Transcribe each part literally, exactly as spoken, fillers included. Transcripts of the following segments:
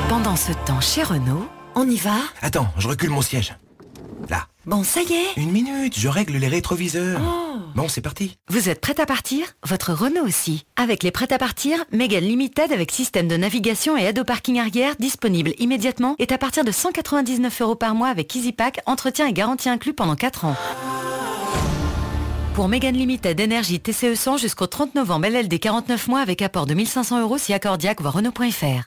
Pendant ce temps, chez Renault, on y va? Attends, je recule mon siège. Là. Bon, ça y est. Une minute, je règle les rétroviseurs. Oh. Bon, c'est parti. Vous êtes prêt à partir? Votre Renault aussi. Avec les prêts à partir, Mégane Limited avec système de navigation et aide au parking arrière disponible immédiatement est à partir de cent quatre-vingt-dix-neuf euros par mois avec EasyPack, entretien et garantie inclus pendant quatre ans. Pour Mégane Limited Énergie T C E cent jusqu'au trente novembre, L L D quarante-neuf mois avec apport de mille cinq cents euros si accordiaque, voire Renault point F R.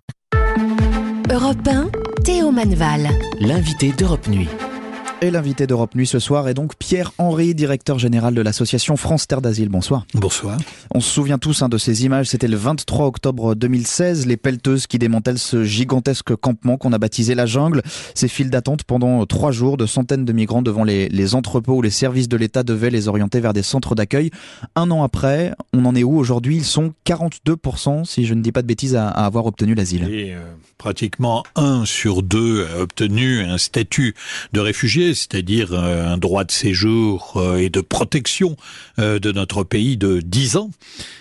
Europe un, Théo Manval. L'invité d'Europe Nuit. Et l'invité d'Europe Nuit ce soir est donc Pierre Henry, directeur général de l'association France Terre d'Asile. Bonsoir. Bonsoir. On se souvient tous hein, de ces images, c'était le vingt-trois octobre deux mille seize, les pelleteuses qui démantèlent ce gigantesque campement qu'on a baptisé la jungle. Ces files d'attente pendant trois jours, de centaines de migrants devant les, les entrepôts où les services de l'État devaient les orienter vers des centres d'accueil. Un an après, on en est où aujourd'hui? Ils sont quarante-deux pour cent, si je ne dis pas de bêtises, à, à avoir obtenu l'asile. Et euh, pratiquement un sur deux a obtenu un statut de réfugié, c'est-à-dire un droit de séjour et de protection de notre pays de dix ans.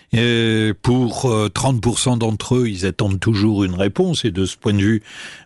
Et pour trente pour cent d'entre eux, ils attendent toujours une réponse. Et de ce point de vue,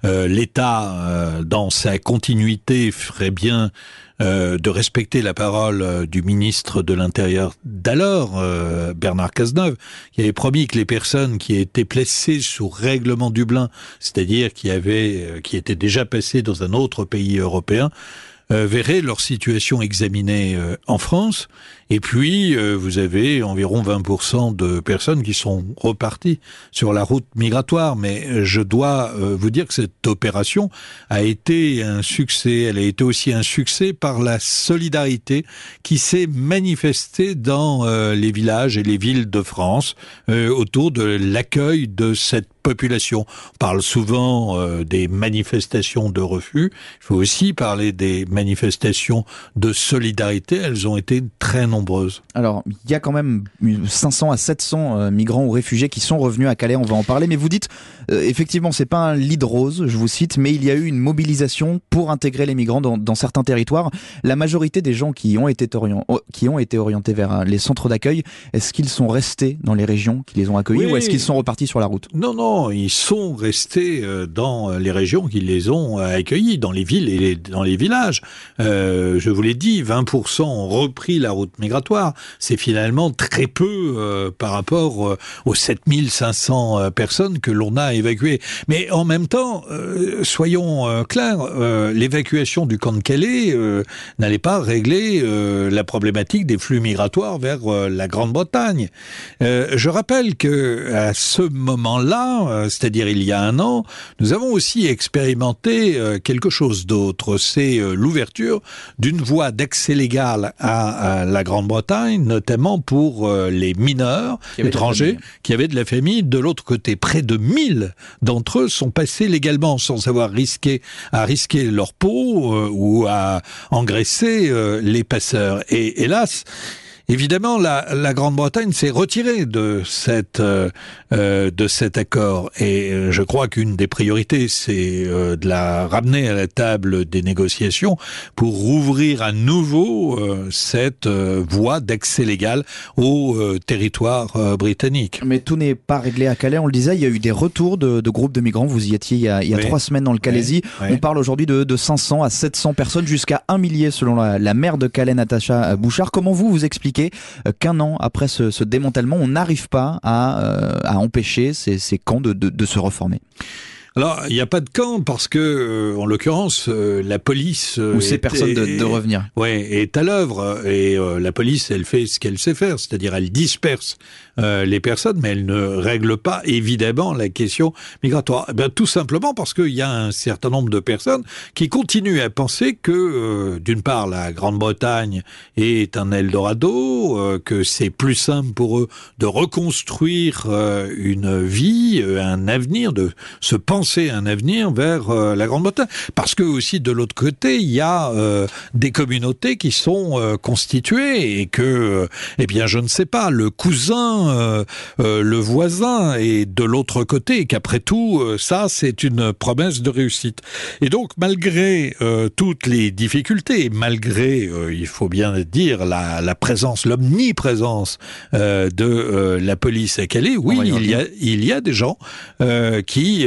l'État, dans sa continuité, ferait bien Euh, de respecter la parole euh, du ministre de l'Intérieur d'alors, euh, Bernard Cazeneuve, qui avait promis que les personnes qui étaient placées sous règlement Dublin, c'est-à-dire qui avaient, euh, qui étaient déjà passées dans un autre pays européen, euh, verraient leur situation examinée euh, en France. Et puis, euh, vous avez environ vingt pour cent de personnes qui sont reparties sur la route migratoire. Mais je dois euh, vous dire que cette opération a été un succès. Elle a été aussi un succès par la solidarité qui s'est manifestée dans euh, les villages et les villes de France euh, autour de l'accueil de cette population. On parle souvent euh, des manifestations de refus. Il faut aussi parler des manifestations de solidarité. Elles ont été très nombreuses. Alors, il y a quand même cinq cents à sept cents euh, migrants ou réfugiés qui sont revenus à Calais, on va en parler. Mais vous dites, euh, effectivement, c'est pas un lit de rose, je vous cite, mais il y a eu une mobilisation pour intégrer les migrants dans, dans certains territoires. La majorité des gens qui ont été, orient, qui ont été orientés vers les centres d'accueil, est-ce qu'ils sont restés dans les régions qui les ont accueillis, oui, ou est-ce qu'ils sont repartis sur la route? Non, non, ils sont restés dans les régions qui les ont accueillis, dans les villes et dans les villages. Euh, je vous l'ai dit, vingt pour cent ont repris la route migratoire. C'est finalement très peu euh, par rapport euh, aux sept mille cinq cents euh, personnes que l'on a évacuées. Mais en même temps, euh, soyons euh, clairs, euh, l'évacuation du camp de Calais euh, n'allait pas régler euh, la problématique des flux migratoires vers euh, la Grande-Bretagne. Euh, je rappelle que à ce moment-là, euh, c'est-à-dire il y a un an, nous avons aussi expérimenté euh, quelque chose d'autre. C'est euh, l'ouverture d'une voie d'accès légal à, à la Grande-Bretagne, notamment pour euh, les mineurs étrangers qui avaient de la famille. De l'autre côté, près de mille d'entre eux sont passés légalement sans avoir risqué à risquer leur peau euh, ou à engraisser euh, les passeurs. Et hélas, évidemment, la, la Grande-Bretagne s'est retirée de cette euh, euh, de cet accord, et euh, je crois qu'une des priorités, c'est euh, de la ramener à la table des négociations pour rouvrir à nouveau euh, cette euh, voie d'accès légal au euh, territoire euh, britannique. Mais tout n'est pas réglé à Calais, on le disait, il y a eu des retours de, de groupes de migrants. Vous y étiez il y a, il y a oui. trois semaines dans le Calaisis. Oui. Oui. On parle aujourd'hui de, de cinq cents à sept cents personnes, jusqu'à un millier selon la, la maire de Calais, Natacha Bouchard. Comment vous vous expliquez qu'un an après ce, ce démantèlement, on n'arrive pas à, euh, à empêcher ces, ces camps de, de, de se reformer? Alors, il n'y a pas de camp parce que, euh, en l'occurrence, euh, la police... Euh, Ou ces personnes de, de revenir. Ouais, est à l'œuvre. Et euh, la police, elle fait ce qu'elle sait faire, c'est-à-dire elle disperse euh, les personnes, mais elle ne règle pas, évidemment, la question migratoire. Eh bien, tout simplement parce qu'il y a un certain nombre de personnes qui continuent à penser que, euh, d'une part, la Grande-Bretagne est un Eldorado, euh, que c'est plus simple pour eux de reconstruire euh, une vie, euh, un avenir, de se penser un avenir vers euh, la Grande-Bretagne. Parce que aussi de l'autre côté, il y a euh, des communautés qui sont euh, constituées et que, euh, eh bien, je ne sais pas, le cousin, euh, euh, le voisin est de l'autre côté et qu'après tout, euh, ça, c'est une promesse de réussite. Et donc, malgré euh, toutes les difficultés, malgré, euh, il faut bien dire, la, la présence, l'omniprésence euh, de euh, la police à Calais, oui, il y a, il y a des gens euh, qui euh,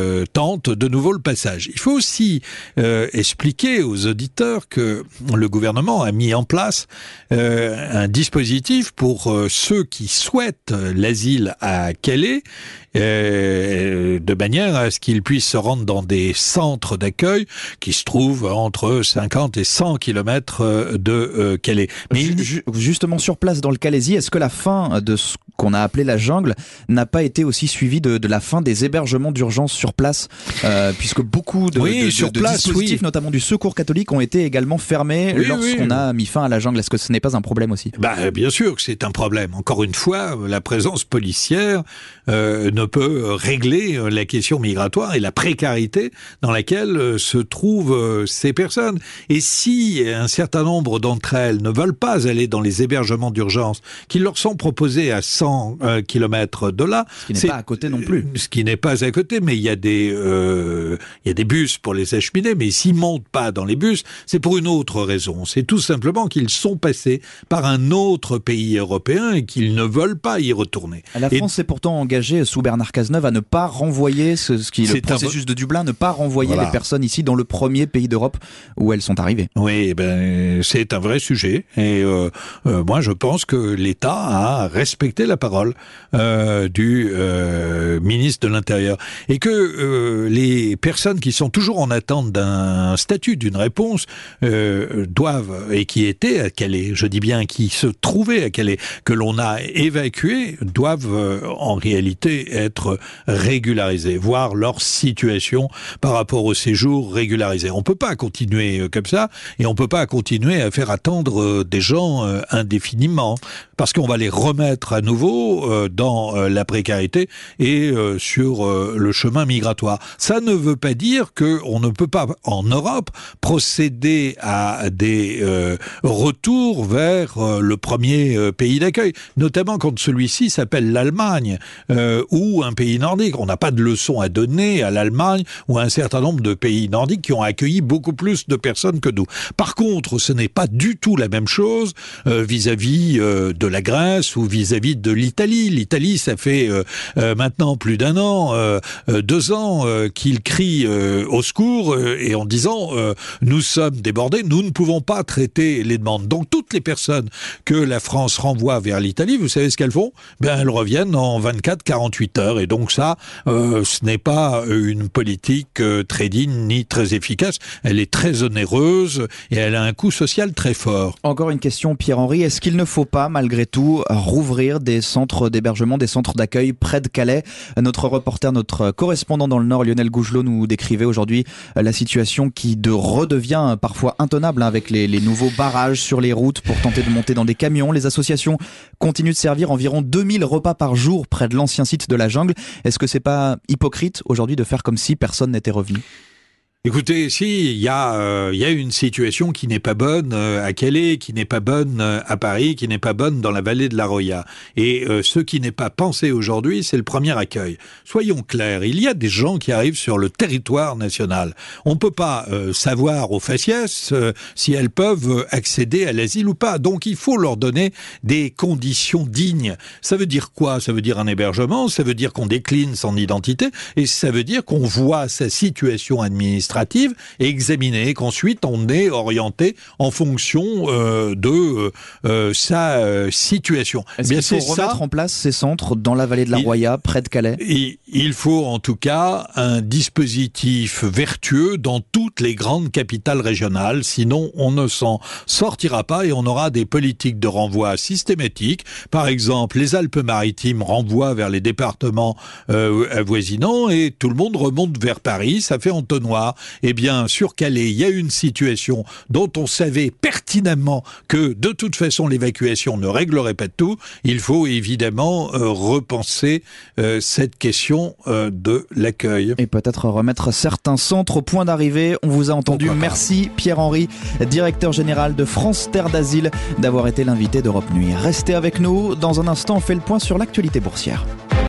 euh, tentent de nouveau le passage. Il faut aussi euh, expliquer aux auditeurs que le gouvernement a mis en place euh, un dispositif pour euh, ceux qui souhaitent l'asile à Calais, euh, de manière à ce qu'ils puissent se rendre dans des centres d'accueil qui se trouvent entre cinquante et cent kilomètres de euh, Calais. Mais Ju- justement sur place dans le Calaisis, est-ce que la fin de ce qu'on a appelé la jungle n'a pas été aussi suivie de, de la fin des hébergements d'urgence sur place, euh, puisque beaucoup de, oui, de, sur de, de place, dispositifs, oui. notamment du Secours catholique, ont été également fermés oui, lorsqu'on oui. a mis fin à la jungle. Est-ce que ce n'est pas un problème aussi ? Bah, bien sûr que c'est un problème. Encore une fois, la présence policière euh, ne peut régler la question migratoire et la précarité dans laquelle euh, se trouvent euh, ces personnes. Et si un certain nombre d'entre elles ne veulent pas aller dans les hébergements d'urgence qui leur sont proposés à cent euh, kilomètres de là, ce qui n'est pas à côté non plus. Ce qui n'est pas à côté, mais il y a des euh, il y a des bus pour les acheminer. Mais s'ils montent pas dans les bus, c'est pour une autre raison. C'est tout simplement qu'ils sont passés par un autre pays européen et qu'ils ne veulent pas y retourner. La France et... s'est pourtant engagée sous Bernard Cazeneuve à ne pas renvoyer ce, ce qui est le processus un... de Dublin, ne pas renvoyer voilà. les personnes ici dans le premier pays d'Europe où elles sont arrivées. Oui, ben c'est un vrai sujet et euh, euh, moi je pense que l'État a respecté la parole euh, du euh, ministre de l'Intérieur et que euh, les personnes qui sont toujours en attente d'un statut, d'une réponse, euh, doivent, et qui étaient à Calais, je dis bien qui se trouvaient à Calais, que l'on a évacués, doivent euh, en réalité être régularisés, voir leur situation par rapport au séjour régularisé. On peut pas continuer comme ça et on peut pas continuer à faire attendre euh, des gens euh, indéfiniment parce qu'on va les remettre à nouveau euh, dans euh, la précarité et euh, sur euh, le chemin migratoire. Ça ne veut pas dire que on ne peut pas en Europe procéder à des euh, retours vers euh, le premier euh, pays d'accueil, notamment quand celui-ci s'appelle l'Allemagne euh, ou un pays nordique. On n'a pas de leçon à donner à l'Allemagne ou à un certain nombre de pays nordiques qui ont accueilli beaucoup plus de personnes que nous. Par contre, ce n'est pas du tout la même chose euh, vis-à-vis euh, de la Grèce ou vis-à-vis de l'Italie. L'Italie, ça fait euh, euh, maintenant plus d'un an, euh, euh, deux ans euh, qu'il crie euh, au secours euh, et en disant euh, nous sommes débordés, nous ne pouvons pas traiter les demandes. Donc toutes les personnes que la France renvoie vers l'Italie, vous savez ce qu'elles font ? Ben elles reviennent en vingt-quatre à quarante-huit heures et donc ça, euh, ce n'est pas une politique euh, très digne ni très efficace. Elle est très onéreuse et elle a un coût social très fort. Encore une question, Pierre-Henri. Est-ce qu'il ne faut pas, malgré tout, rouvrir des centres d'hébergement, des centres d'accueil près de Calais ? Notre reporter, notre correspondant dans le Nord, Lionel Gougelot, nous décrivait aujourd'hui la situation qui de redevient parfois intenable avec les, les nouveaux barrages sur les routes pour tenter de monter dans des camions. Les associations continuent de servir environ deux mille repas par jour près de l'ancien site de la jungle. Est-ce que c'est pas hypocrite aujourd'hui de faire comme si personne n'était revenu ? Écoutez, si il y a euh, il y a une situation qui n'est pas bonne euh, à Calais, qui n'est pas bonne euh, à Paris, qui n'est pas bonne dans la vallée de la Roya. Et euh, ce qui n'est pas pensé aujourd'hui, c'est le premier accueil. Soyons clairs, il y a des gens qui arrivent sur le territoire national. On peut pas euh, savoir aux faciès euh, si elles peuvent accéder à l'asile ou pas. Donc il faut leur donner des conditions dignes. Ça veut dire quoi ? Ça veut dire un hébergement, ça veut dire qu'on décline son identité et ça veut dire qu'on voit sa situation administrative et examiner, qu'ensuite on est orienté en fonction euh, de euh, sa euh, situation. Est-ce Bien, qu'il faut remettre ça, en place ces centres dans la vallée de la il, Roya, près de Calais ? il, il faut en tout cas un dispositif vertueux dans toutes les grandes capitales régionales, sinon on ne s'en sortira pas et on aura des politiques de renvoi systématiques. Par exemple, les Alpes-Maritimes renvoient vers les départements euh, avoisinants et tout le monde remonte vers Paris, ça fait entonnoir. Eh bien, sur Calais, il y a une situation dont on savait pertinemment que, de toute façon, l'évacuation ne réglerait pas tout. Il faut évidemment euh, repenser euh, cette question euh, de l'accueil. Et peut-être remettre certains centres au point d'arrivée. On vous a entendu. Merci Pierre-Henri, directeur général de France Terre d'Asile, d'avoir été l'invité d'Europe Nuit. Restez avec nous. Dans un instant, on fait le point sur l'actualité boursière.